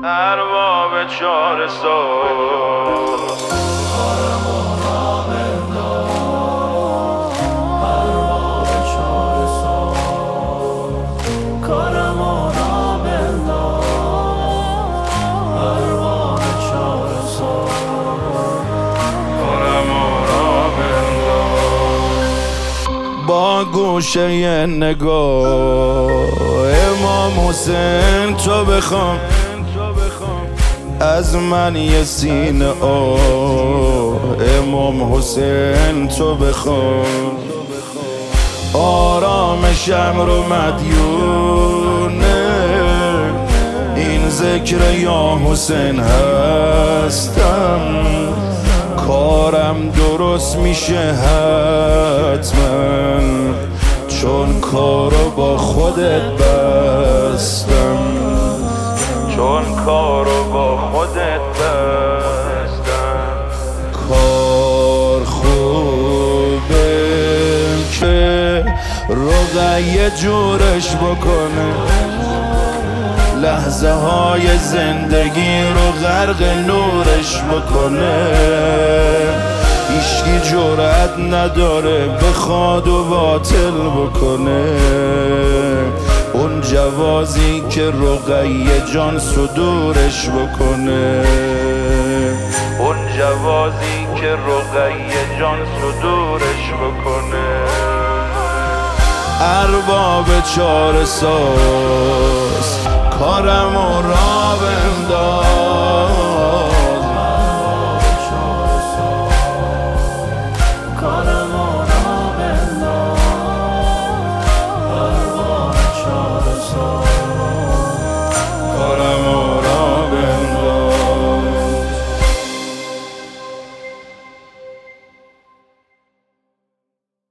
ارباب چاره ساز کارمو را بنداز، ارباب چاره ساز. کارمو را بنداز، ارباب چاره ساز. کارمو را بنداز. با گوشه نگاه امام حسین تو بخوام، از من یه سینه امام حسین تو بخوام. آرامشم رو مدیونه این ذکر یا حسین هستم، کارم درست میشه حتما، چون کارو با خودت بستم، چون کارو با خودت بستم. کار خوبه که رقیه جورش بکنه، لحظه های زندگی رو غرق نورش بکنه. هیچکی جرأت نداره بخواد و باطل بکنه، اون جوازی که رقیه جان صدورش بکنه، اون جوازی که رقیه جان صدورش بکنه. ارباب چاره ساز کارمو را